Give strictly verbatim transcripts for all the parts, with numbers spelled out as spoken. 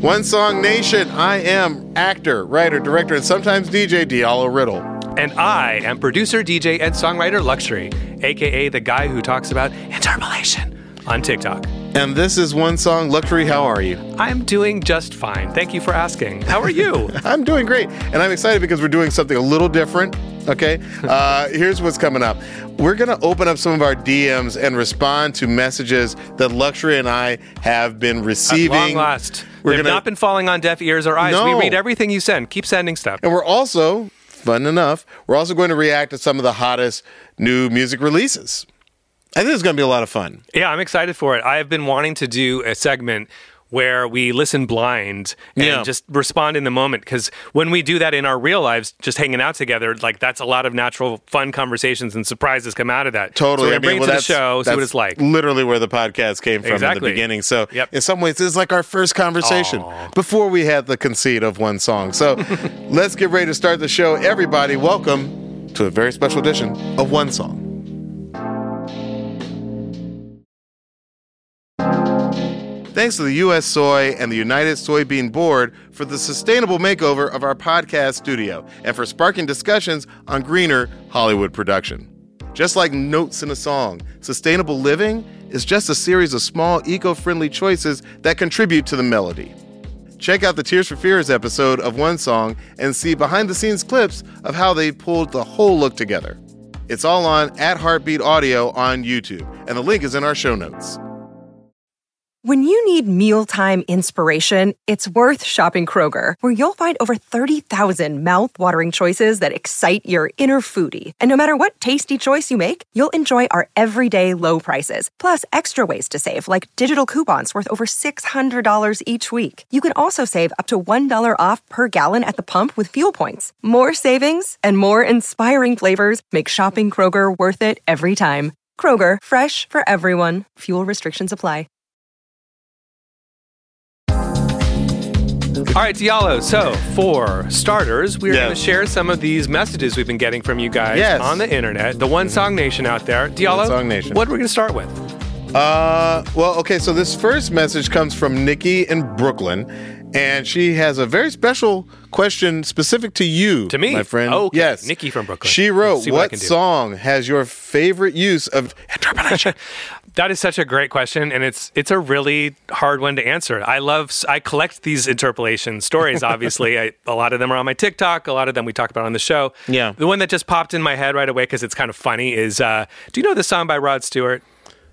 One Song Nation. I am actor, writer, director, and sometimes D J Diallo Riddle. And I am producer, D J, and songwriter Luxury, a k a the guy who talks about interpolation on TikTok. And this is One Song. Luxury, how are you? I'm doing just fine. Thank you for asking. How are you? I'm doing great. And I'm excited because we're doing something a little different, okay? Uh, here's what's coming up. We're going to open up some of our D Ms and respond to messages that Luxury and I have been receiving. At long last. We're They've gonna... not been falling on deaf ears or eyes. No. We read everything you send. Keep sending stuff. And we're also, fun enough, we're also going to react to some of the hottest new music releases. I think it's going to be a lot of fun. Yeah, I'm excited for it. I have been wanting to do a segment where we listen blind and yeah. just respond in the moment. Because when we do that in our real lives, just hanging out together, like that's a lot of natural, fun conversations and surprises come out of that. Totally. So we're I mean, bring it well, to the that's, show, see what it's like. Literally where the podcast came from exactly. in the beginning. So yep. in some ways, this is like our first conversation Aww. before we had the conceit of One Song. So let's get ready to start the show. Everybody, welcome to a very special edition of One Song. Thanks to the U S Soy and the United Soybean Board for the sustainable makeover of our podcast studio and for sparking discussions on greener Hollywood production. Just like notes in a song, sustainable living is just a series of small eco-friendly choices that contribute to the melody. Check out the Tears for Fears episode of One Song and see behind-the-scenes clips of how they pulled the whole look together. It's all on at Heartbeat Audio on YouTube, and the link is in our show notes. When you need mealtime inspiration, it's worth shopping Kroger, where you'll find over thirty thousand mouth-watering choices that excite your inner foodie. And no matter what tasty choice you make, you'll enjoy our everyday low prices, plus extra ways to save, like digital coupons worth over six hundred dollars each week. You can also save up to one dollar off per gallon at the pump with fuel points. More savings and more inspiring flavors make shopping Kroger worth it every time. Kroger, fresh for everyone. Fuel restrictions apply. All right, Diallo, so for starters, we're yes. going to share some of these messages we've been getting from you guys yes. on the internet, the One Song Nation out there. Diallo, One Song Nation. What are we going to start with? Uh, well, okay, so this first message comes from Nikki in Brooklyn, and she has a very special question specific to you, to me, my friend. Oh, okay. Yes, Nikki from Brooklyn. She wrote, what, what song has your favorite use of interpolation? That is such a great question, and it's it's a really hard one to answer. I love, I collect these interpolation stories, obviously. I, a lot of them are on my TikTok. A lot of them we talk about on the show. Yeah. The one that just popped in my head right away because it's kind of funny is, uh, do you know the song by Rod Stewart?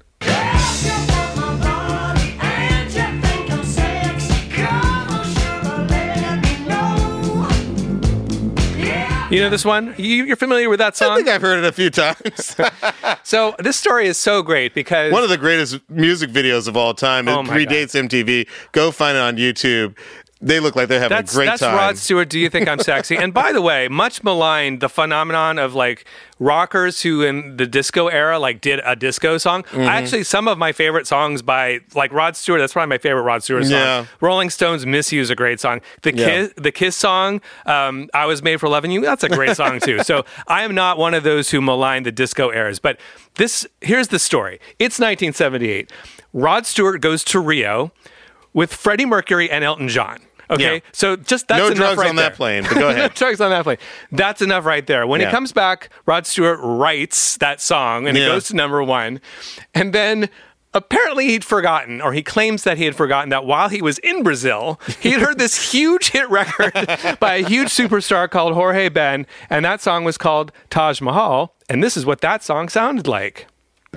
You know this one? You, you're familiar with that song? I think I've heard it a few times. So this story is so great because... One of the greatest music videos of all time. It oh predates God. M T V. Go find it on YouTube. They look like they're having that's, a great that's time. That's Rod Stewart, Do You Think I'm Sexy? And by the way, much maligned, the phenomenon of like rockers who in the disco era like did a disco song. Mm-hmm. Actually, some of my favorite songs by like Rod Stewart, that's probably my favorite Rod Stewart song. Yeah. Rolling Stones' Miss You is a great song. The yeah. Kiss, the Kiss song, um, I Was Made for Loving You, that's a great song too. So I am not one of those who malign the disco eras. But this, here's the story. It's nineteen seventy-eight. Rod Stewart goes to Rio with Freddie Mercury and Elton John. Okay, yeah. so just that's no enough drugs right on there. that plane, but go ahead. No drugs on that plane. That's enough right there. When yeah. he comes back, Rod Stewart writes that song, and yeah. it goes to number one. And then apparently he'd forgotten, or he claims that he had forgotten, that while he was in Brazil, he had heard this huge hit record by a huge superstar called Jorge Ben, and that song was called Taj Mahal, and this is what that song sounded like.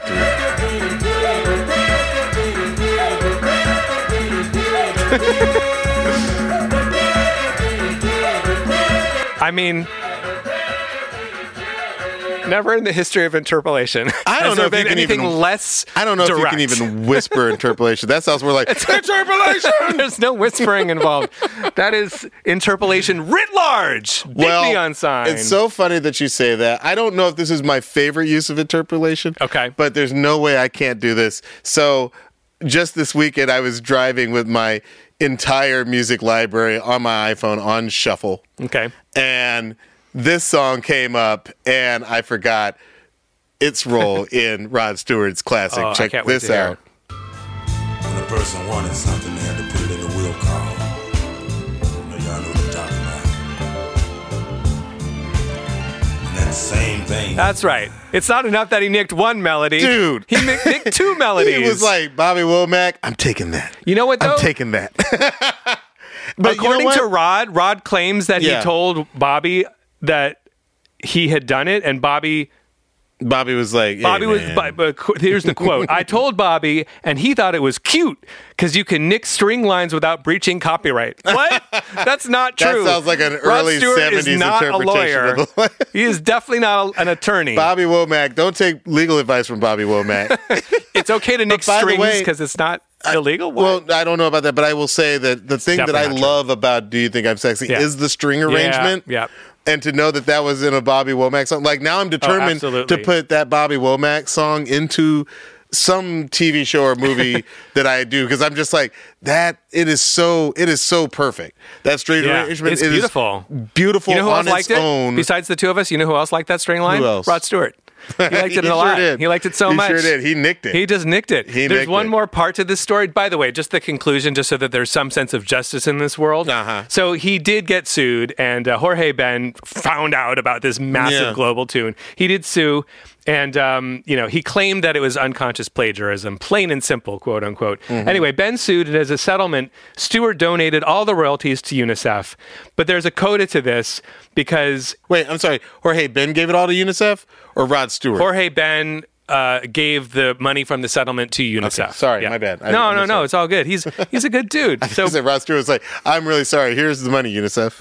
I mean, never in the history of interpolation I don't know if you can anything even less I don't know direct. if you can even whisper interpolation. That sounds more like interpolation. There's no whispering involved. That is interpolation writ large. Big well, neon sign. It's so funny that you say that. I don't know if this is my favorite use of interpolation. Okay. But there's no way I can't do this. So just this weekend, I was driving with my entire music library on my iPhone on shuffle. Okay. And this song came up, and I forgot its role in Rod Stewart's classic. Oh, Check I can't wait this to hear out. it. When a person wanted something, they had to put it in the will call. I know what I'm talking about. And that same thing. That's right. It's not enough that he nicked one melody. Dude. He nicked, nicked two melodies. He was like, Bobby Womack, I'm taking that. You know what, though? I'm taking that. But according you know to what? Rod, Rod claims that Yeah. he told Bobby that he had done it, and Bobby... Bobby was like, hey, Bobby was. man. But, but qu- here's the quote: "I told Bobby, and he thought it was cute because you can nick string lines without breaching copyright." What? That's not That true. sounds like an Rod early Stewart seventies is not a interpretation lawyer. of the- He is definitely not a, an attorney. Bobby Womack, don't take legal advice from Bobby Womack. It's okay to nick by the strings way, because it's not illegal. What? Well, I don't know about that, but I will say that the thing that I definitely not true. love about Do You Think I'm Sexy Yeah. is the string arrangement. Yeah. And to know that that was in a Bobby Womack song. Like, now I'm determined absolutely. to put that Bobby Womack song into some T V show or movie that I do, because I'm just like, that, it is so, it is so perfect. That string Yeah, arrangement it's it is beautiful. beautiful You know who on else its liked it? own. Besides the two of us, you know who else liked that string line? Who else? Rod Stewart. He liked it He a lot. sure did. He liked it so He much. sure did. He nicked it. He just nicked it. He There's nicked one it. more part to this story. By the way, just the conclusion, just so that there's some sense of justice in this world. Uh-huh. So he did get sued, and uh, Jorge Ben found out about this massive Yeah. global tune. He did sue, and um, you know he claimed that it was unconscious plagiarism, plain and simple, quote unquote. Mm-hmm. Anyway, Ben sued, and as a settlement, Stewart donated all the royalties to UNICEF. But there's a coda to this because Wait, I'm sorry. Jorge Ben gave it all to UNICEF or Rod Stewart? Jorge Ben uh, gave the money from the settlement to UNICEF. Okay, sorry, my bad. I- no, I'm no, no. sorry. It's all good. He's he's a good dude. So So Rod Stewart was like, I'm really sorry. Here's the money,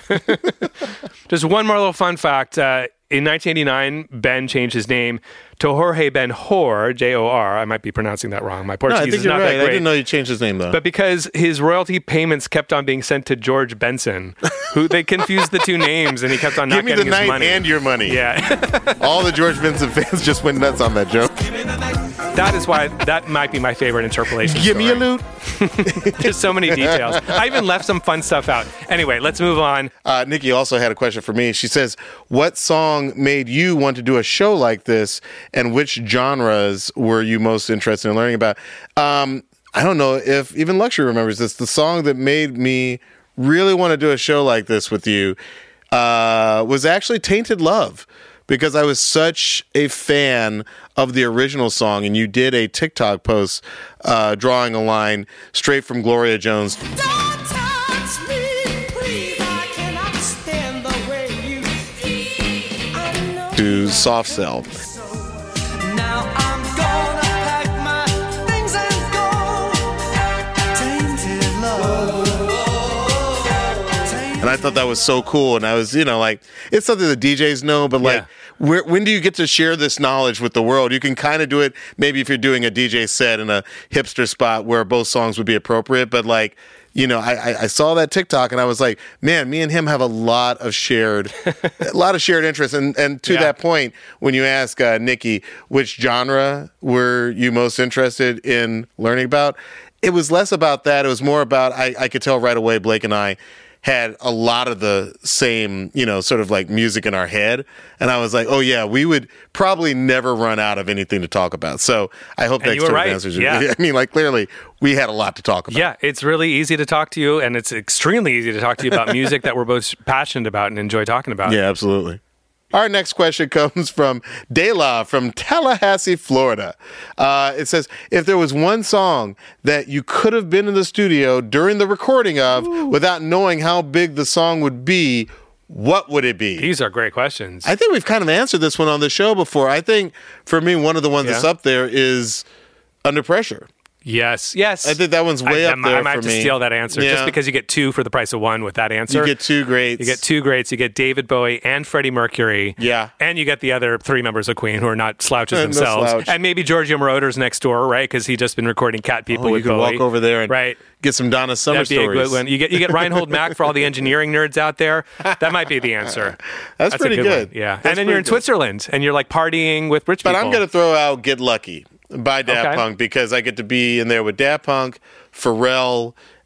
UNICEF. just one more little fun fact. Uh, in nineteen eighty-nine, Ben changed his name to Jorge Ben Jor, J O R. I might be pronouncing that wrong. My No, Portuguese I think is you're not right. that I great. didn't know you changed his name, though. But because his royalty payments kept on being sent to George Benson, who they confused the two names, and he kept on not Give me the getting his night money. and your money. yeah. All the George Benson fans just went nuts on that joke. That is why that might be my favorite interpolation. Give me a story. loot. There's so many details. I even left some fun stuff out. Anyway, let's move on. Uh, Nikki also had a question for me. She says, what song made you want to do a show like this, and which genres were you most interested in learning about? Um, I don't know if even Luxury remembers this. The song that made me really want to do a show like this with you uh, was actually Tainted Love, because I was such a fan of the original song, and you did a TikTok post uh, drawing a line straight from Gloria Jones Don't touch me, please. I cannot stand the way you feel. I know to Soft Cell. now I'm gonna pack my things and go. Tainted love. And I thought that was so cool. And I was, you know, like, it's something that D Js know, but like, Yeah. where, when do you get to share this knowledge with the world? You can kind of do it maybe if you're doing a D J set in a hipster spot where both songs would be appropriate. But like, you know, I, I, I saw that TikTok and I was like, man, me and him have a lot of shared, a lot of shared interests. And and to Yeah. that point, when you ask uh, Nikki, which genre were you most interested in learning about? It was less about that. It was more about, I, I could tell right away, Blake and I had a lot of the same, you know, sort of like music in our head. And I was like, oh yeah, we would probably never run out of anything to talk about. So I hope And that you were sort right. of answers you. Yeah. I mean, like, clearly we had a lot to talk about. Yeah, it's really easy to talk to you, and it's extremely easy to talk to you about music that we're both passionate about and enjoy talking about. Yeah, absolutely. Our next question comes from Dela from Tallahassee, Florida. Uh, it says, if there was one song that you could have been in the studio during the recording of without knowing how big the song would be, what would it be? These are great questions. I think we've kind of answered this one on the show before. I think for me, one of the ones Yeah. that's up there is Under Pressure. yes, yes. I think that one's way I, up I, there I might for have to me. steal that answer Yeah. just because you get two for the price of one with that answer. You get two greats. You get two greats. You get David Bowie and Freddie Mercury. Yeah. And you get the other three members of Queen who are not slouches No themselves. slouch. And maybe Giorgio Moroder's next door, right? Because he's just been recording Cat People Oh, you with could Bowie. walk over there and right. get some Donna Summer That'd be stories. a good one. You get you get Reinhold Mack for all the engineering nerds out there. That might be the answer. That's a pretty good. good. one. Yeah. That's and then you're in pretty good. Switzerland and you're like partying with rich But people. I'm going to throw out Get Lucky by Daft Okay. Punk because I get to be in there with Daft Punk, Pharrell,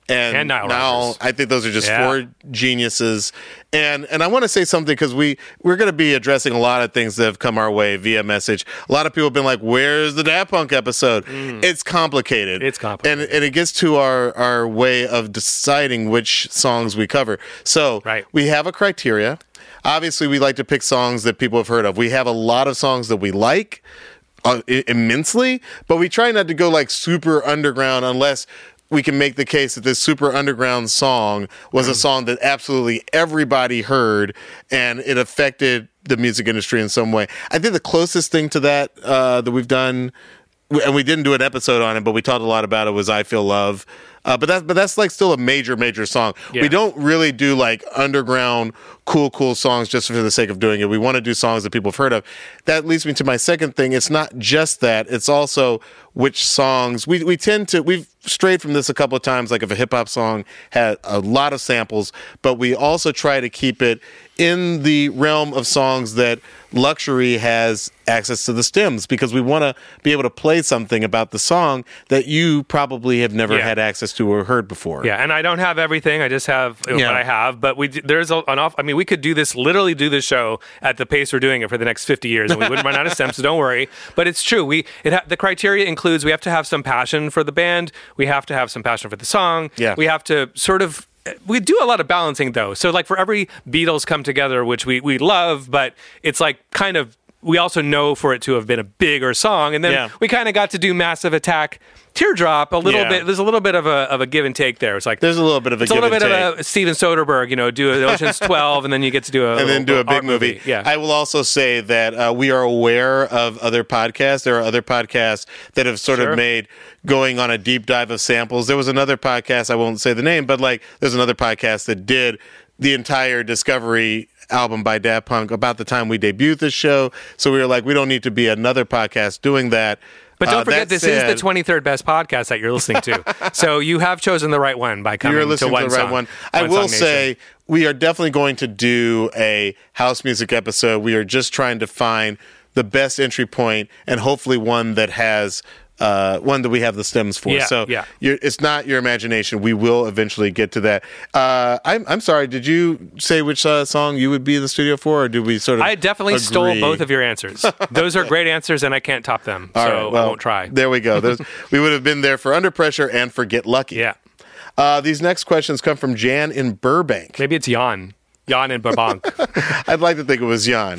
And, And Nile now Rodgers. I think those are just Yeah. four geniuses. And and I want to say something because we, we're going to be addressing a lot of things that have come our way via message. A lot of people have been like, where's the Daft Punk episode? It's complicated. It's complicated. And, and it gets to our, our way of deciding which songs we cover. So Right. we have a criteria. Obviously, we like to pick songs that people have heard of. We have a lot of songs that we like uh, i- immensely, but we try not to go like super underground unless we can make the case that this super underground song was a song that absolutely everybody heard and it affected the music industry in some way. I think the closest thing to that uh, that we've done, and we didn't do an episode on it, but we talked a lot about it, was I Feel Love. Uh, but that's but that's like still a major, major song. Yeah. We don't really do like underground, cool, cool songs just for the sake of doing it. We want to do songs that people have heard of. That leads me to my second thing. It's not just that. It's also which songs we we tend to we've strayed from this a couple of times. Like if a hip hop song had a lot of samples, but we also try to keep it in the realm of songs that Luxury has access to the stems, because we want to be able to play something about the song that you probably have never Yeah. had access to or heard before. Yeah, and I don't have everything. I just have you know, Yeah. what I have. But we d- there's a, an off. I mean, we could do this, literally do this show at the pace we're doing it for the next fifty years, and we wouldn't run out of stems. So don't worry. But it's true. We it ha- the criteria includes we have to have some passion for the band. We have to have some passion for the song. Yeah. We have to sort of. We do a lot of balancing though. So like for every Beatles Come Together, which we we love, but it's like kind of. We also know for it to have been a bigger song, and then Yeah. we kind of got to do Massive Attack, Teardrop, a little Yeah. bit. There's a little bit of a of a give and take there. It's like There's a little bit of a it's a give little and bit take. of a Steven Soderbergh, you know, do a Ocean's twelve, and then you get to do a and then do little a big art movie. Yeah, I will also say that uh, we are aware of other podcasts. There are other podcasts that have sort Sure. of made going on a deep dive of samples. There was another podcast, I won't say the name, but like there's another podcast that did the entire Discovery album by Daft Punk about the time we debuted this show. So we were like, we don't need to be another podcast doing that. but don't Uh, forget, that this said, is the twenty-third best podcast that you're listening to. So you have chosen the right one by coming You're to listening one to the right song. one. I One will Song Nation. say we are definitely going to do a house music episode. We are just trying to find the best entry point and hopefully one that has uh, one that we have the stems for. Yeah, so yeah. You're, it's not your imagination. We will eventually get to that. Uh, I'm I'm sorry. Did you say which uh, song you would be in the studio for, or did we sort of? I definitely agree? stole both of your answers. Those are great answers, and I can't top them. All so right, well, I won't try. There we go. There's, we would have been there for Under Pressure and for Get Lucky. Yeah, Uh, these next questions come from Jan in Burbank. maybe it's Jan, Jan and Babank. I'd like to think it was Jan.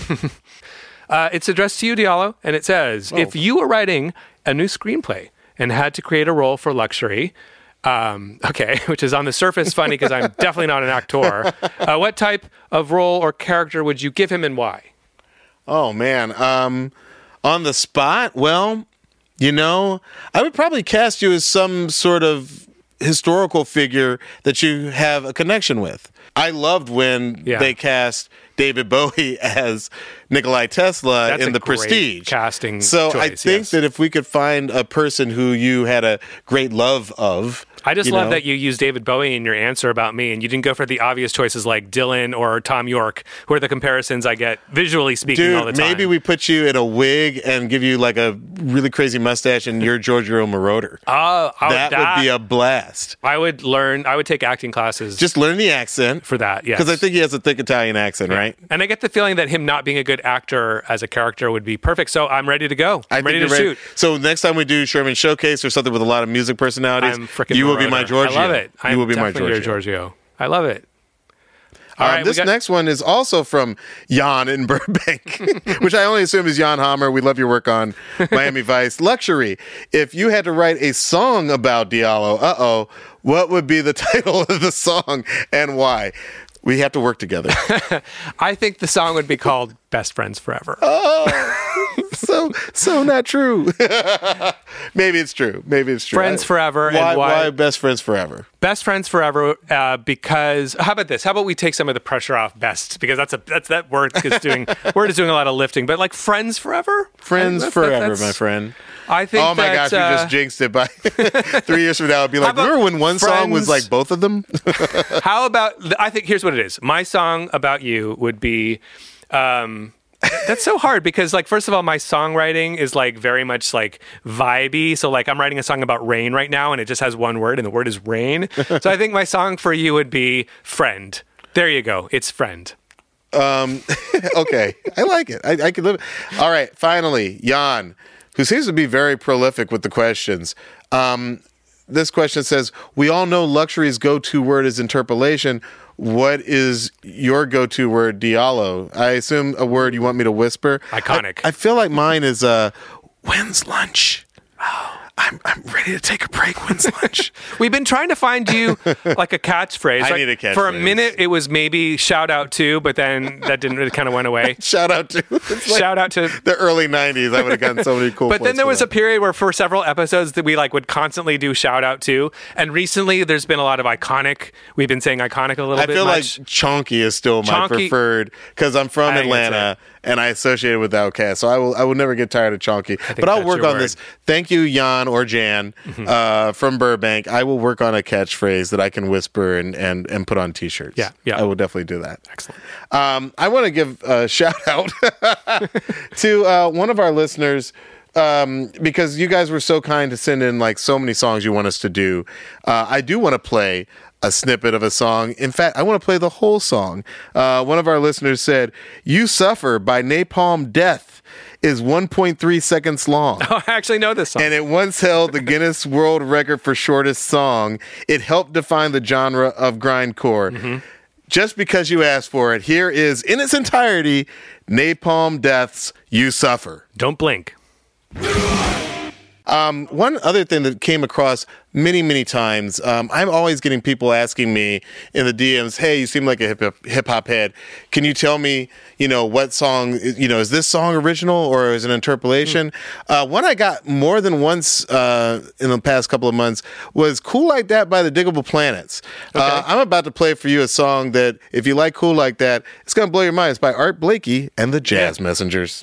Uh, it's addressed to you, Diallo, and it says, Oh. if you were writing a new screenplay and had to create a role for Luxury, um, okay, which is on the surface funny because I'm definitely not an actor, uh, what type of role or character would you give him and why? Oh man, um, on the spot. Well, you know, I would probably cast you as some sort of historical figure that you have a connection with. I loved when Yeah. they cast David Bowie as Nikolai Tesla That's in a The great Prestige. casting So I choice, think yes. that if we could find a person who you had a great love of, I just you love know, that you used David Bowie in your answer about me, and you didn't go for the obvious choices like Dylan or Tom York, who are the comparisons I get visually speaking all the Dude, time. maybe we put you in a wig and give you like a really crazy mustache and you're Giorgio Moroder. Oh, oh, that, would be a blast. I would learn. I would take acting classes Just learn the accent. for that. Yes, Because I think he has a thick Italian accent, right? And I get the feeling that him not being a good actor as a character would be perfect. So I'm ready to go. I I'm think ready to you're shoot. So next time we do Sherman Showcase or something with a lot of music personalities, I'm freaking. you will be Moroder. my Giorgio. I love it. You I'm will be my definitely Giorgio. your Giorgio. I love it. All Um, right, we this got- next one is also from Jan in Burbank, which I only assume is Jan Hammer. We love your work on Miami Vice. Luxury. If you had to write a song about Diallo, uh-oh, what would be the title of the song and why? We have to work together. I think the song would be called "Best Friends Forever." so, so not true. Maybe it's true. Maybe it's true. Friends I- forever, and Why, why- why best friends forever? Best Friends Forever, uh, because how about this? How about we take some of the pressure off best? Because that's a that's that word is doing word is doing a lot of lifting. But like Friends Forever, Friends That's- forever, that's- my friend. I think. Oh my that, gosh, you uh, just jinxed it by three years from now. I'd be like, about remember when one song was Friends? like both of them? How about? I think here's what it is. My song about you would be. Um, That's so hard because, like, first of all, my songwriting is like very much like vibey. So, like, I'm writing a song about rain right now, and it just has one word, and the word is rain. So, I think my song for you would be "Friend." There you go. It's "Friend." Um, okay, I like it. I, I can live. All right, finally, Jan, who seems to be very prolific with the questions. Um, this question says, "We all know Luxury's go-to word is interpolation. What is your go-to word, Diallo? I assume a word you want me to whisper." Iconic. I, I feel like mine is, uh, when's lunch? I'm I'm ready to take a break. When's lunch? We've been trying to find you like a catchphrase. I like, need a catchphrase. For a minute, it was maybe shout out to, but then that didn't. It kind of went away. Shout out to it's like Shout out to. the early nineties. I would have gotten so many cool. But then points there for was that. a period where for several episodes that we like would constantly do shout out to, and recently there's been a lot of iconic. We've been saying iconic a little I bit. feel much. like Chonky is still my Chonky- preferred because I'm from I think that's Atlanta and I associate it with Outkast. So I will I will never get tired of Chonky. But I'll that's work your on word. this. Thank you, Jan or Jan Mm-hmm. uh, from Burbank. I will work on a catchphrase that I can whisper and and, and put on T-shirts. Yeah, yeah. I will definitely do that. Excellent. Um, I want to give a shout out to uh, one of our listeners. Um, because you guys were so kind to send in like so many songs you want us to do. Uh, I do want to play a snippet of a song. In fact, I want to play the whole song. Uh, one of our listeners said, "You Suffer" by Napalm Death is one point three seconds long. Oh, I actually know this song. And it once held the Guinness World Record for shortest song. It helped define the genre of grindcore. Mm-hmm. Just because you asked for it, here is, in its entirety, Napalm Death's "You Suffer." Don't blink. Um, one other thing that came across many, many times, um, I'm always getting people asking me in the D Ms, "Hey, you seem like a hip hip hop head. Can you tell me, you know, what song, you know, is this song original or is it an interpolation?" Mm. Uh, one I got more than once uh, in the past couple of months was "Cool Like That" by the Diggable Planets. Okay. Uh, I'm about to play for you a song that, if you like "Cool Like That," it's going to blow your mind. It's by Art Blakey and the Jazz yeah. Messengers.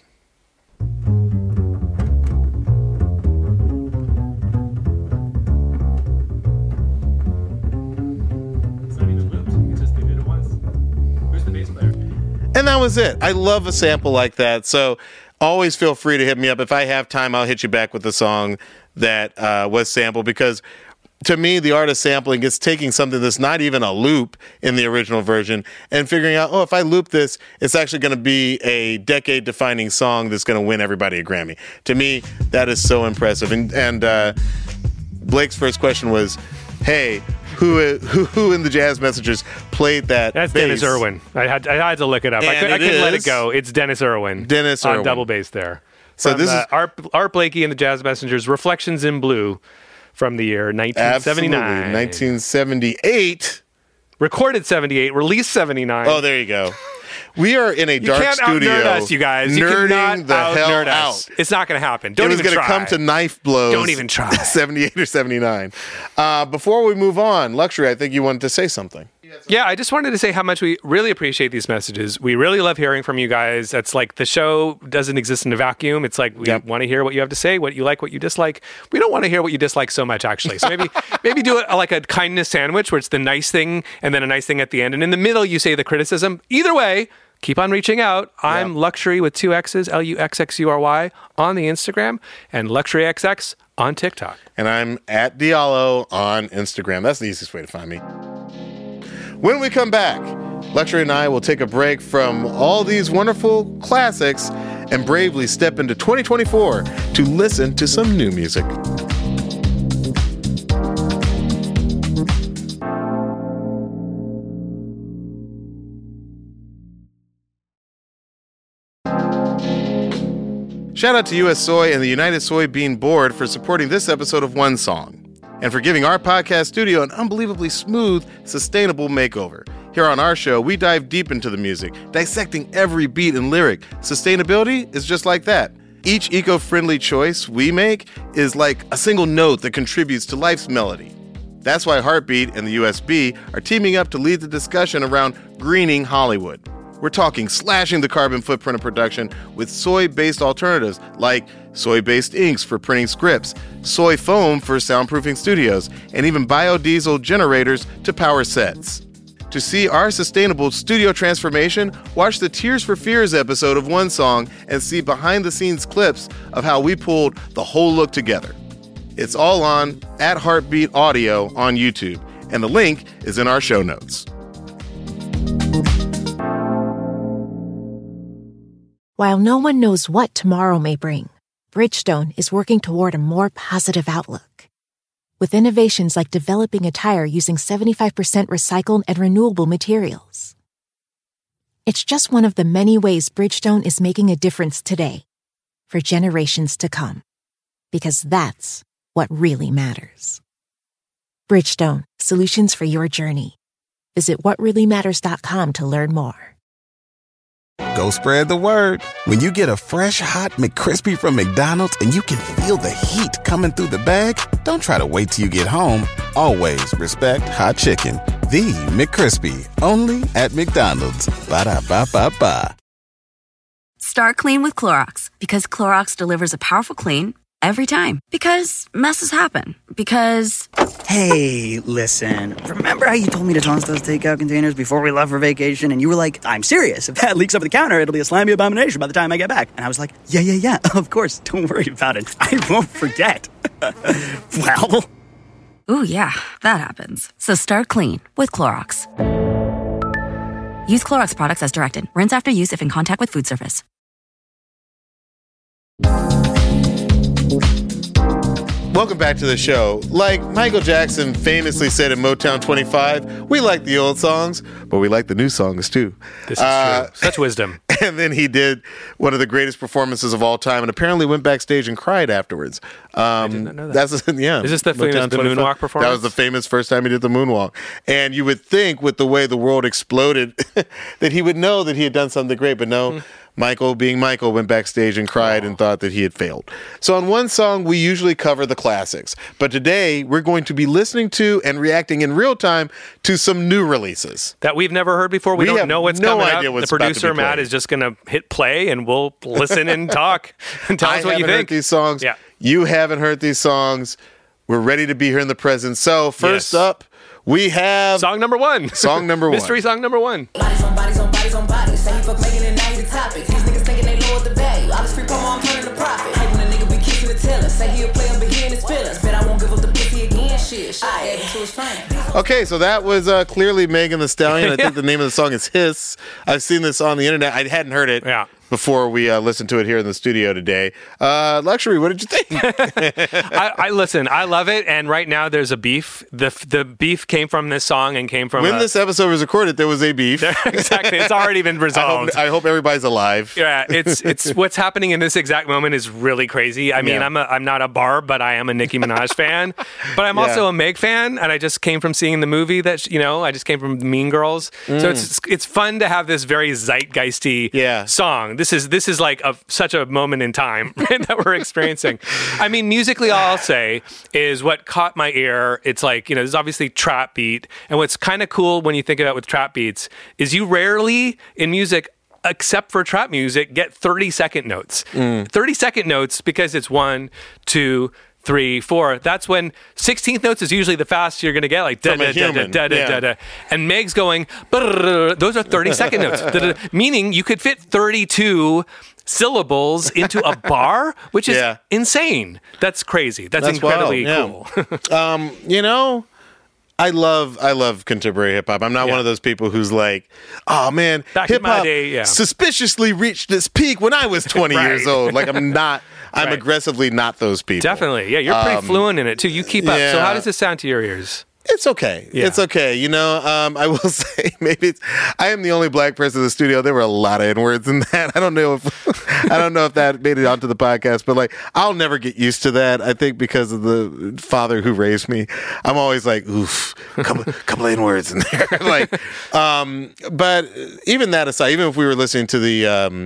And that was it. I love a sample like that. So always feel free to hit me up. If I have time, I'll hit you back with a song that uh, was sampled, because to me, the art of sampling is taking something that's not even a loop in the original version and figuring out, oh, if I loop this, it's actually going to be a decade-defining song that's going to win everybody a Grammy. To me, that is so impressive. And, and uh, Blake's first question was, hey, Who, who who in the Jazz Messengers played that That's bass? Dennis Irwin. I had I had to look it up. I, could, I couldn't let it go. It's Dennis Irwin. Dennis on Irwin. double bass there. So from, this uh, is Art, Art Blakey and the Jazz Messengers, Reflections in Blue, from the year nineteen seventy-nine. Absolutely. nineteen seventy-eight. Recorded seventy-eight, released seventy-nine. Oh, there you go. We are in a You dark can't studio. out-nerd us, you guys. You nerding cannot the hell out-nerd out. us. It's not going to happen. Don't it was even gonna try. come to knife blows. Don't even try. seventy-eight or seventy-nine. Uh, before we move on, Luxury, I think you wanted to say something. Yeah, I just wanted to say how much we really appreciate these messages. We really love hearing from you guys. That's like the show doesn't exist in a vacuum. It's like we Yep. want to hear what you have to say, what you like, what you dislike. We don't want to hear what you dislike so much, actually. So maybe maybe do it like a kindness sandwich where it's the nice thing and then a nice thing at the end. And in the middle, you say the criticism. Either way, keep on reaching out. I'm Yep. Luxury with two X's, L U X X U R Y, on the Instagram, and Luxury X X on TikTok. And I'm at Diallo on Instagram. That's the easiest way to find me. When we come back, Luxury and I will take a break from all these wonderful classics and bravely step into twenty twenty-four to listen to some new music. Shout out to U S Soy and the United Soybean Board for supporting this episode of One Song, and for giving our podcast studio an unbelievably smooth, sustainable makeover. Here on our show, we dive deep into the music, dissecting every beat and lyric. Sustainability is just like that. Each eco-friendly choice we make is like a single note that contributes to life's melody. That's why Heartbeat and the U S B are teaming up to lead the discussion around greening Hollywood. We're talking slashing the carbon footprint of production with soy-based alternatives like soy-based inks for printing scripts, soy foam for soundproofing studios, and even biodiesel generators to power sets. To see our sustainable studio transformation, watch the Tears for Fears episode of One Song and see behind-the-scenes clips of how we pulled the whole look together. It's all on at Heartbeat Audio on YouTube, and the link is in our show notes. While no one knows what tomorrow may bring, Bridgestone is working toward a more positive outlook. With innovations like developing a tire using seventy-five percent recycled and renewable materials. It's just one of the many ways Bridgestone is making a difference today, for generations to come. Because that's what really matters. Bridgestone, solutions for your journey. Visit what really matters dot com to learn more. Go spread the word. When you get a fresh, hot McCrispy from McDonald's and you can feel the heat coming through the bag, don't try to wait till you get home. Always respect hot chicken. The McCrispy, only at McDonald's. Ba-da-ba-ba-ba. Start clean with Clorox, because Clorox delivers a powerful clean every time. Because messes happen. Because... Hey, listen. Remember how you told me to toss those takeout containers before we left for vacation? And you were like, I'm serious. If that leaks over the counter, it'll be a slimy abomination by the time I get back. And I was like, yeah, yeah, yeah. Of course. Don't worry about it. I won't forget. Well... Ooh, yeah. That happens. So start clean with Clorox. Use Clorox products as directed. Rinse after use if in contact with food surface. Welcome back to the show. Like Michael Jackson famously said in Motown twenty-five, we like the old songs, but we like the new songs too. This is uh, true. Such wisdom. And then he did one of the greatest performances of all time and apparently went backstage and cried afterwards. Um, I did not know that. That's, yeah. Is this the famous the moonwalk performance? That was the famous first time he did the moonwalk. And you would think with the way the world exploded that he would know that he had done something great, but no. Mm. Michael, being Michael, went backstage and cried and thought that he had failed. So on One Song, we usually cover the classics. But today, we're going to be listening to and reacting in real time to some new releases. That we've never heard before. We, we don't know what's no coming idea up. What's the producer, Matt, is just going to hit play and we'll listen and talk and tell I us what you haven't think. Heard these songs. Yeah. You haven't heard these songs. We're ready to be here in the present. So first yes. up, we have... Song number one. Song number one. Mystery song number one. Bodies on bodies on bodies on bodies. Say you fuck making it, now you the topic. These niggas thinking they lowered the value. All this free promo, I'm turning to profit. Hey, when a nigga be kissing the teller, say he'll play him, but he in his feelings. Bet I won't give up the pussy again. Shit, shit, add him to his friend. Okay, so that was uh, clearly Megan Thee Stallion. I think the name of the song is Hiss. I've seen this on the internet. I hadn't heard it. Yeah. Before we uh, listened to it here in the studio today. Uh, Luxury, what did you think? I, I listen, I love it, and right now there's a beef. The the beef came from this song and came from... When a, this episode was recorded, there was a beef. Exactly, it's already been resolved. I hope, I hope everybody's alive. Yeah, it's it's what's happening in this exact moment is really crazy. I mean, Yeah. I'm a, I'm not a Barb, but I am a Nicki Minaj fan. But I'm Yeah. also a Meg fan, and I just came from seeing the movie that, you know, I just came from Mean Girls. So it's it's fun to have this very zeitgeisty Yeah. song. This is this is like a, such a moment in time that we're experiencing. I mean, musically, all I'll say is what caught my ear. It's like, you know, there's obviously trap beat. And what's kind of cool when you think about with trap beats is you rarely in music, except for trap music, get thirty second notes. Mm. thirty second notes because it's one, two, three, four. That's when sixteenth notes is usually the fastest you're going to get, like da From a da da da human, da da yeah. da da. And Meg's going, brrr, those are thirty second notes. Da, da, da. Meaning you could fit thirty-two syllables into a bar, which is Yeah. insane. That's crazy. That's, That's incredibly wild, cool. um, you know, I love I love contemporary hip hop. I'm not Yeah. one of those people who's like, oh man, Back in hip my hop day, yeah. suspiciously reached its peak when I was twenty Right. years old. Like I'm not. I'm Right. aggressively not those people. Definitely. Yeah, you're pretty Um, fluent in it too. You keep up. So yeah. how does this sound to your ears? It's okay. Yeah. It's okay. You know, um, I will say maybe it's, I am the only black person in the studio. There were a lot of N-words in that. I don't know if I don't know if that made it onto the podcast, but like I'll never get used to that. I think because of the father who raised me, I'm always like, oof, couple, couple of N-words in there. like, um, but even that aside, even if we were listening to the um,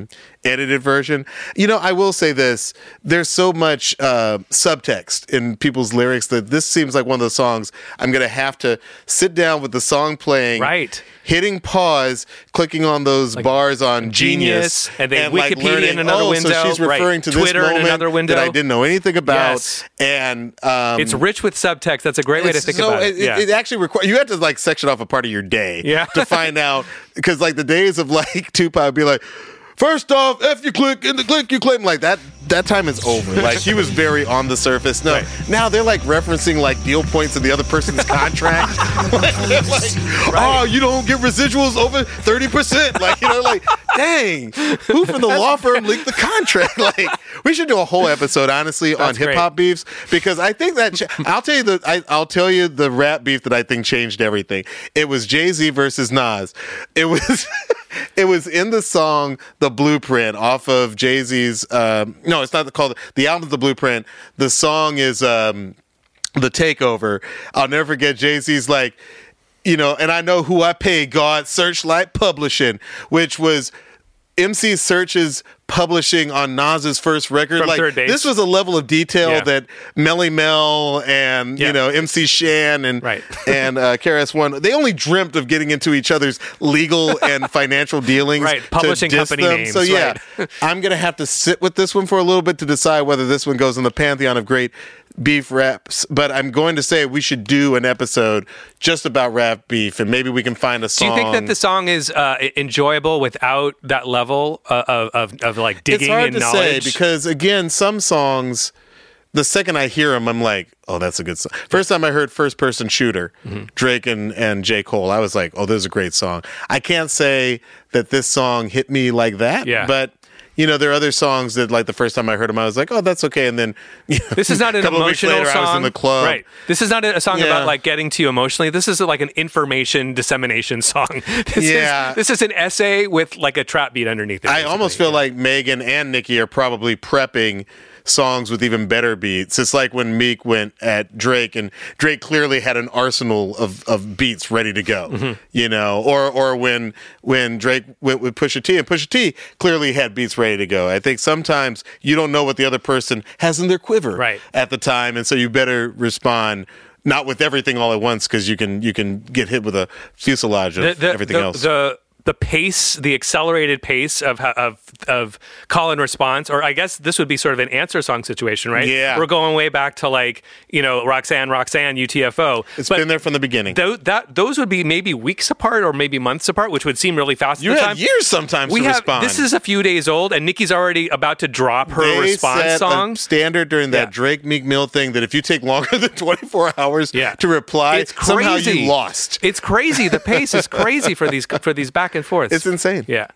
edited version. You know, I will say this. There's so much uh, subtext in people's lyrics that this seems like one of those songs I'm going to have to sit down with the song playing. Right. Hitting pause, clicking on those like bars on Genius, Genius and then Wikipedia like learning, in another oh, window. So she's referring right. to Twitter this moment in another window that I didn't know anything about. Yes. And um, it's rich with subtext. That's a great way to think so about it. It, yeah. it actually requires you have to like section off a part of your day yeah. to find out, because like the days of like Tupac would be like, first off, F you click, and the click you click. Like that, that time is over. Like he was very on the surface. No, right. Now they're like referencing like deal points in the other person's contract. like, like right. Oh, you don't get residuals over thirty percent. Like, you know, like, dang, who from the law firm leaked the contract? Like, we should do a whole episode, honestly, That's on hip hop beefs, because I think that ch- I'll tell you the I, I'll tell you the rap beef that I think changed everything. It was Jay-Z versus Nas. It was. It was in the song "The Blueprint" off of Jay-Z's. Um, no, it's not called the album. "The Blueprint." The song is um, "The Takeover." I'll never forget Jay-Z's like, you know, and I know who I pay. God, Searchlight Publishing, which was M C Search's publishing on Nas's first record. From like Third Base. This was a level of detail yeah. that Melly Mel and yeah. you know M C Shan and right. and uh, K R S One, they only dreamt of getting into each other's legal and financial dealings. Right, publishing to diss company them. names. So yeah, right. I'm gonna have to sit with this one for a little bit to decide whether this one goes in the pantheon of great beef raps. But I'm going to say we should do an episode just about rap beef, and maybe we can find a song. Do you think that the song is uh, enjoyable without that level uh, of, of of like digging it's hard and to knowledge? say, because again, some songs, the second I hear them, I'm like, oh, that's a good song. First time I heard First Person Shooter, mm-hmm. Drake and, and J. Cole, I was like, oh, this is a great song. I can't say that this song hit me like that, yeah. but you know, there are other songs that, like, the first time I heard them, I was like, oh, that's okay. And then, you know, this is not an emotional later, song. I was in the club. Right. This is not a song yeah. about, like, getting to you emotionally. This is like an information dissemination song. This yeah. is this is an essay with, like, a trap beat underneath it. I almost feel yeah. like Megan and Nicki are probably prepping songs with even better beats. It's like when Meek went at Drake, and Drake clearly had an arsenal of, of beats ready to go, mm-hmm. you know, or or when when Drake went with Pusha T, and Pusha T clearly had beats ready to go. I think sometimes you don't know what the other person has in their quiver right. at the time, and so you better respond not with everything all at once, because you can you can get hit with a fuselage of the, the, everything the, else. The, The pace, the accelerated pace of of of call and response, or I guess this would be sort of an answer song situation, right? Yeah, we're going way back to like you know Roxanne, Roxanne, U T F O. It's but been there from the beginning. Th- that those would be maybe weeks apart or maybe months apart, which would seem really fast. You at the have time. years sometimes we to have, respond. This is a few days old, and Nicki's already about to drop her they response set song. A standard during that yeah. Drake Meek Mill thing that if you take longer than twenty-four hours yeah. to reply, it's crazy. somehow you lost. It's crazy. The pace is crazy for these for these back and forths. It's insane. Yeah.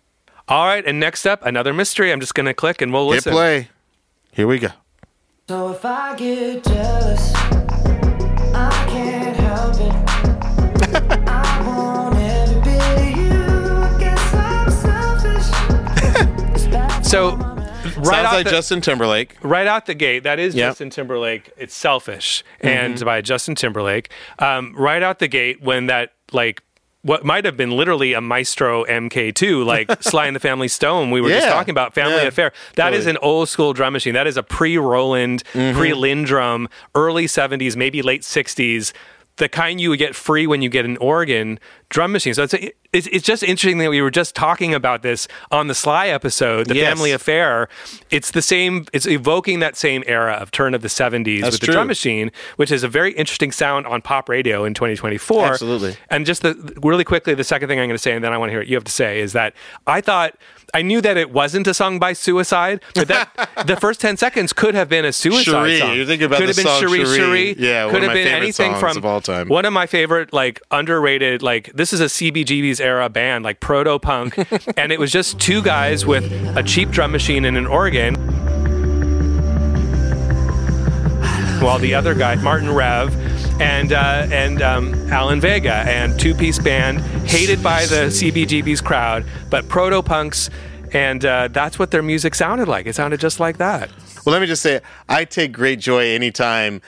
All right, and next up, another mystery. I'm just going to click and we'll listen. Hit play. Here we go. So if I get jealous, I can't help it. I want every bit of you. I guess I'm selfish. So, right Sounds out like the, Justin Timberlake. Right out the gate, that is yep. Justin Timberlake. It's Selfish, mm-hmm. and by Justin Timberlake. Um, right out the gate, when that, like, what might have been literally a Maestro M K two, like Sly and the Family Stone, we were yeah. just talking about, Family yeah. Affair. That totally. is an old school drum machine. That is a pre-Roland, mm-hmm. pre-Lindrum, early seventies, maybe late sixties, the kind you would get free when you get an organ drum machine. So it's, a, it's it's just interesting that we were just talking about this on the Sly episode, The yes. Family Affair. It's the same, it's evoking that same era of turn of the seventies That's with true. the drum machine, which is a very interesting sound on pop radio in twenty twenty-four. Absolutely. And just the really quickly, the second thing I'm going to say, and then I want to hear what you have to say, is that I thought, I knew that it wasn't a song by Suicide, but that the first ten seconds could have been a Suicide Cherie. song. You're thinking about could the have been song Cherie, Cherie. Cherie. Yeah, could one have of my been favorite anything songs from of all time. One of my favorite, like underrated, like this is a C B G B's era band, like proto punk, and it was just two guys with a cheap drum machine and an organ, while the other guy, Martin Rev, and uh, and um, Alan Vega, and two-piece band, hated by the C B G B's crowd, but proto punks, and uh, that's what their music sounded like. It sounded just like that. Well, let me just say, I take great joy anytime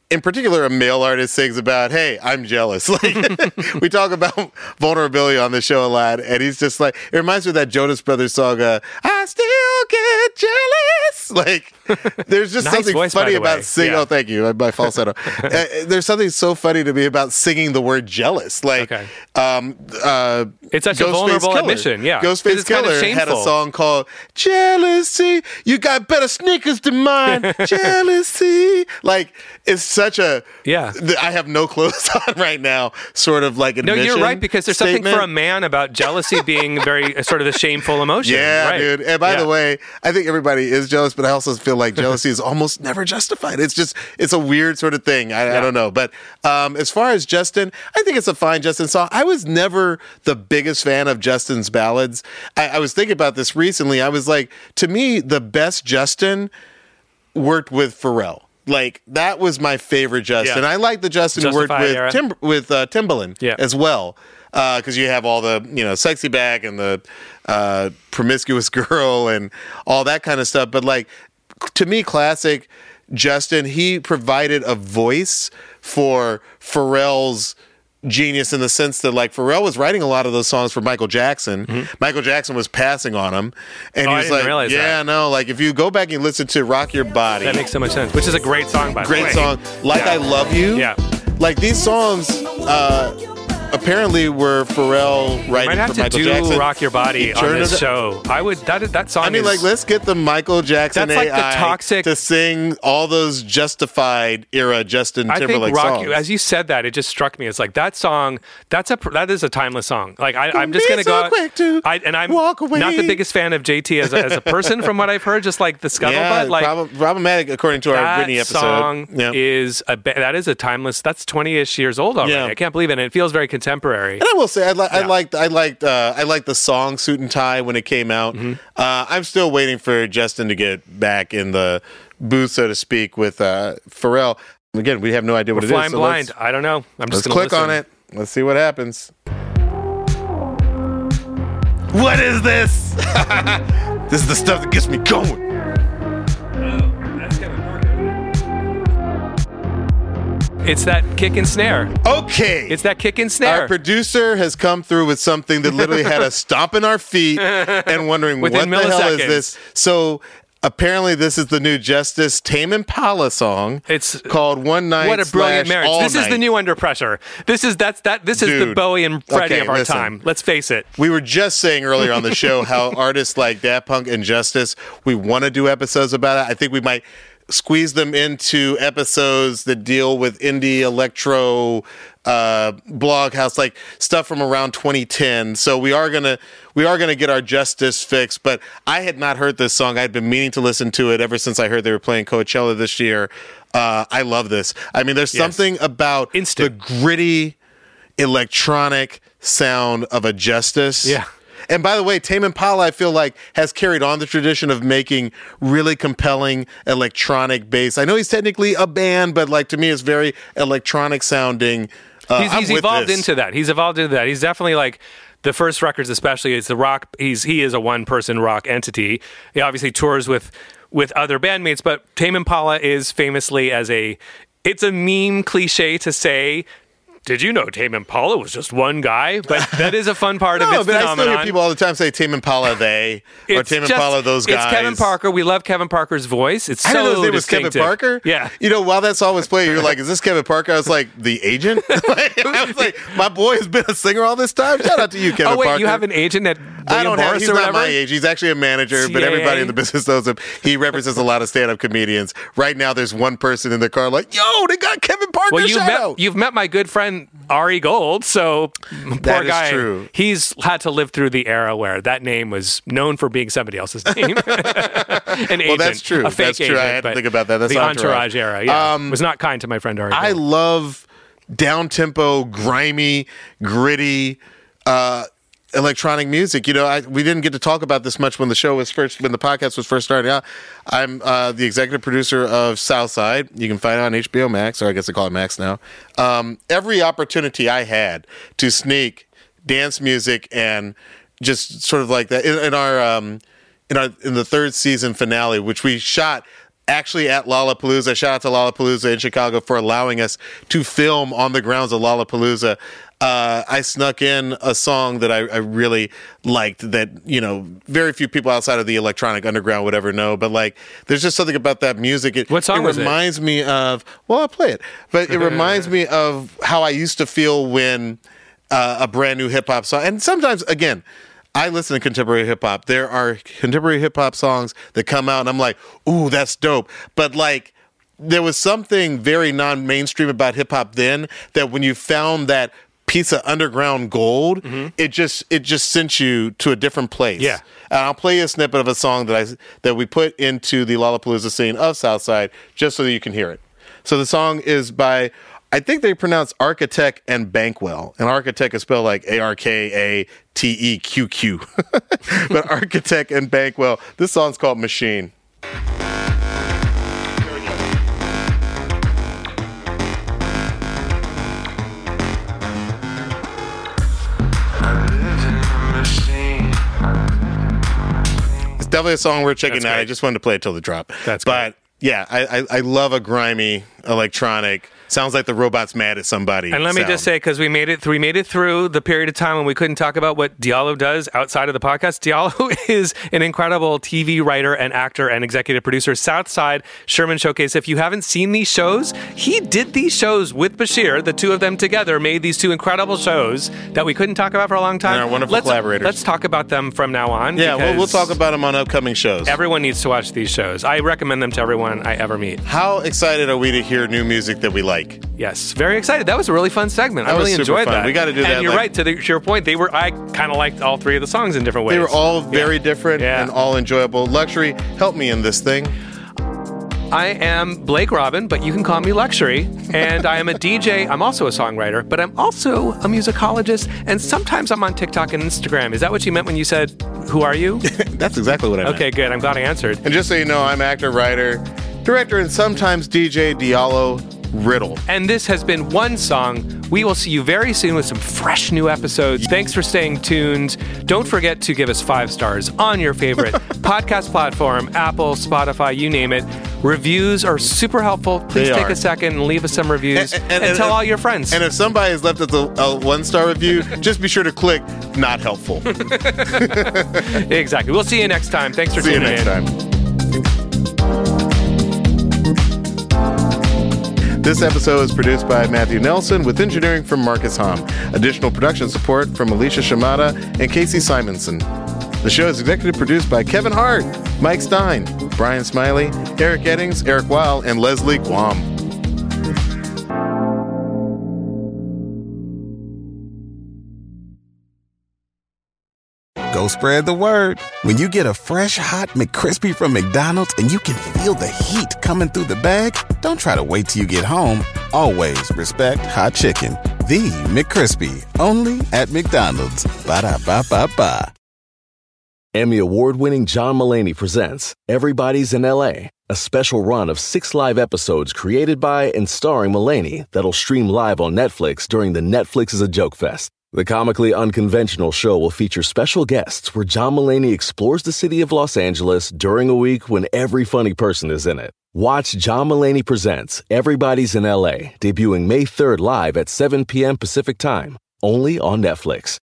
in particular, a male artist sings about, hey, I'm jealous. Like, we talk about vulnerability on the show a lot, and he's just like, it reminds me of that Jonas Brothers song, uh, I still get jealous. Like, there's just Nice something voice, by funny the about way. singing. Yeah. Oh, thank you. My falsetto. uh, there's something so funny to me about singing the word jealous. Like, Okay. um, uh, It's such a Ghostface vulnerable Killer. admission, yeah. 'Cause Ghostface it's kind of Killer had a shameful. song called Jealousy. You got better sneakers than mine. Jealousy. Like, it's such a. Yeah. th- I have no clothes on right now, sort of like No, admission you're right, because there's something statement. for a man about jealousy being very uh, sort of a shameful emotion. Yeah, right. dude. And by Yeah. the way, I think everybody is jealous, but I also feel like jealousy is almost never justified. It's just, it's a weird sort of thing. I, I Yeah. don't know. But um, as far as Justin, I think it's a fine Justin song. I was never the biggest fan of Justin's ballads. I, I was thinking about this recently. I was like, to me, the best Justin worked with Pharrell. Like, that was my favorite Justin. Yeah. I like the Justin who worked Justified with era. Tim, with uh, Timbaland Yeah. as well. Because you have all the, you know, Sexy Back and the uh, Promiscuous Girl and all that kind of stuff. But, like, to me, classic Justin, he provided a voice for Pharrell's genius in the sense that, like, Pharrell was writing a lot of those songs for Michael Jackson. Michael Jackson was passing on him. And Oh, he I was didn't like, realize yeah, that. no, like, if you go back and listen to Rock Your Body. That makes so much sense, which is a great song, by the way. Great song. Like Yeah. I Love You. Yeah. Like, these songs uh, apparently were Pharrell writing Might have for to Michael do Jackson. Rock Your Body on Eternity- this show. I would, that, that song I mean, is, like, let's get the Michael Jackson That's like the A I toxic- to sing all those Justified era Justin I Timberlake think Rock, songs. as you said that, it just struck me. It's like that song. That's a that is a timeless song. Like I, I'm just be gonna so go. out- quick to I, and I'm walk away. not the biggest fan of J T as a, as a person, from what I've heard. Just like the scuttlebutt, yeah, like prob- problematic according to our that Britney episode. song Yeah. is a ba- that is a timeless. That's twenty-ish years old already. Yeah. I can't believe it. And it feels very contemporary. And I will say, I, li- I Yeah. liked, I liked, uh, I liked the song "Suit and Tie" when it came out. Mm-hmm. Uh, I'm still waiting for Justin to get back in the booth, so to speak, with uh, Pharrell. Again, we have no idea what We're it is. flying so blind. let's- I don't know. I'm Let's just gonna click listen. on it. Let's see what happens. What is this? This is the stuff that gets me going. It's that kick and snare. Okay. It's that kick and snare. Our producer has come through with something that literally had us stomping our feet and wondering what the Within hell is milliseconds. this. So apparently this is the new Justice Tame Impala song. It's called One Night. What a brilliant slash marriage! All This is the Night. new Under Pressure. This is that's that. This is the Dude. Bowie and Freddie Okay, of our listen. time. Let's face it. We were just saying earlier on the show how artists like Daft Punk and Justice, we want to do episodes about it. I think we might squeeze them into episodes that deal with indie electro uh blog house, like stuff from around twenty ten. So we are gonna we are gonna get our Justice fix. But I had not heard this song. I had been meaning to listen to it ever since I heard they were playing Coachella this year. uh I love this. I mean, there's Yes. something about Instant. the gritty electronic sound of a Justice. Yeah. And by the way, Tame Impala, I feel like, has carried on the tradition of making really compelling electronic bass. I know he's technically a band, but like to me, it's very electronic sounding. Uh, He's, I'm he's with evolved this. into that. He's evolved into that. He's definitely like the first records, especially. It's the rock. He's he is a one person rock entity. He obviously tours with with other bandmates, but Tame Impala is famously as a. It's a meme cliche to say. Did you know Tame Impala was just one guy? But that is a fun part of No, its but I phenomenon. still hear people all the time say Tame Impala they or It's Tame just- Impala those guys. It's Kevin Parker. We love Kevin Parker's voice. It's so I didn't know his name was Kevin distinctive. Parker. Yeah. You know, while that song was playing, you're like, is this Kevin Parker? I was like, the agent? Like, I was like, my boy has been a singer all this time. Shout out to you, Kevin Oh wait, Parker. you have an agent at William I don't have. Morris He's or not whatever? my age. He's actually a manager, but C A A. everybody in the business knows him. He represents a lot of stand-up comedians. Right now, there's one person in the car like, "Yo, they got Kevin Parker." Well, you've shout met out. you've met my good friend Ari Gold, so poor That is guy. true. He's had to live through the era where that name was known for being somebody else's name. An agent, that's true. A fake That's true. I agent, had to but think about that. That's the Entourage. Entourage era. Yeah, Um, was not kind to my friend Ari. I Gold. love down-tempo, grimy, gritty uh, electronic music. You know, I, we didn't get to talk about this much when the show was first, when the podcast was first starting out. I'm uh, the executive producer of Southside. You can find it on H B O Max, or I guess they call it Max now. Um, every opportunity I had to sneak dance music and just sort of like that in, in our um, in our in the third season finale, which we shot actually at Lollapalooza. Shout out to Lollapalooza in Chicago for allowing us to film on the grounds of Lollapalooza. Uh, I snuck in a song that I, I really liked that, you know, very few people outside of the electronic underground would ever know. But, like, there's just something about that music. It, what song it was it? It reminds me of, well, I'll play it. But it reminds me of how I used to feel when uh, a brand new hip hop song. And sometimes, again, I listen to contemporary hip hop. There are contemporary hip hop songs that come out and I'm like, ooh, that's dope. But, like, there was something very non-mainstream about hip hop then that when you found that piece of underground gold, mm-hmm. it just it just sent you to a different place. Yeah. And I'll play you a snippet of a song that I that we put into the Lollapalooza scene of Southside just so that you can hear it. So the song is by, I think they pronounce Architect and Bankwell. And Architect is spelled like A R K A T E Q Q. But Architect and Bankwell. This song's called Machine. Definitely a song we're checking out. I just wanted to play it till the drop. That's but great. yeah, I, I I love a grimy electronic. Sounds like the robot's mad at somebody. And let me sound. just say, because we made it, through, we made it through the period of time when we couldn't talk about what Diallo does outside of the podcast. Diallo is an incredible T V writer and actor and executive producer. Southside, Sherman Showcase. If you haven't seen these shows, he did these shows with Bashir. The two of them together made these two incredible shows that we couldn't talk about for a long time. And our wonderful let's, collaborators. Let's talk about them from now on. Yeah, we'll, we'll talk about them on upcoming shows. Everyone needs to watch these shows. I recommend them to everyone I ever meet. How excited are we to hear new music that we like? Yes. Very excited. That was a really fun segment. That I really was super enjoyed fun. that. We got to do that. And you're like, right. To, the, to your point, they were. I kind of liked all three of the songs in different ways. They were all very yeah. different yeah. and all enjoyable. Luxury, help me in this thing. I am Blake Robin, but you can call me Luxury. And I am a D J. I'm also a songwriter, but I'm also a musicologist. And sometimes I'm on TikTok and Instagram. Is that what you meant when you said, who are you? That's exactly what I meant. Okay, good. I'm glad I answered. And just so you know, I'm actor, writer, director, and sometimes D J Diallo Riddle. And this has been one song. We will see you very soon with some fresh new episodes. Thanks for staying tuned. Don't forget to give us five stars on your favorite podcast platform, Apple, Spotify, you name it. Reviews are super helpful. Please They take are. a second and leave us some reviews and, And- and- and tell and- all your friends. And if somebody has left us a, a one-star review, just be sure to click not helpful. Exactly. We'll see you next time. Thanks for See you tuning next in. time. This episode is produced by Matthew Nelson with engineering from Marcus Hom. Additional production support from Alicia Shimada and Casey Simonson. The show is executive produced by Kevin Hart, Mike Stein, Brian Smiley, Eric Eddings, Eric Weil, and Leslie Guam. Go spread the word. When you get a fresh hot McCrispy from McDonald's and you can feel the heat coming through the bag, don't try to wait till you get home. Always respect hot chicken. The McCrispy, only at McDonald's. Ba-da-ba-ba-ba. Emmy award-winning John Mulaney presents Everybody's in L A, a special run of six live episodes created by and starring Mulaney that'll stream live on Netflix during the Netflix is a Joke Fest. The comically unconventional show will feature special guests where John Mulaney explores the city of Los Angeles during a week when every funny person is in it. Watch John Mulaney Presents Everybody's in L A, debuting May third live at seven p.m. Pacific Time, only on Netflix.